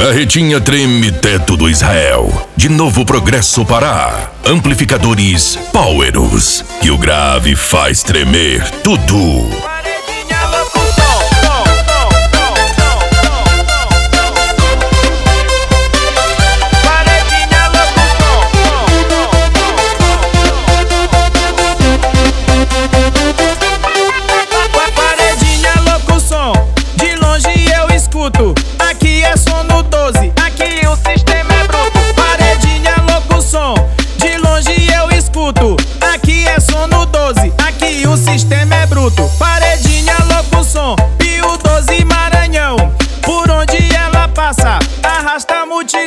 Carretinha treme teto do Israel. De Novo Progresso Pará. Amplificadores Powerus. Que o grave faz tremer tudo. Aqui é som no 12, aqui o sistema é bruto. Paredinha louco o som, de longe eu escuto. Aqui é som no 12, aqui o sistema é bruto. Paredinha louco o som, Pio 12 Maranhão. Por onde ela passa, arrasta a multidão.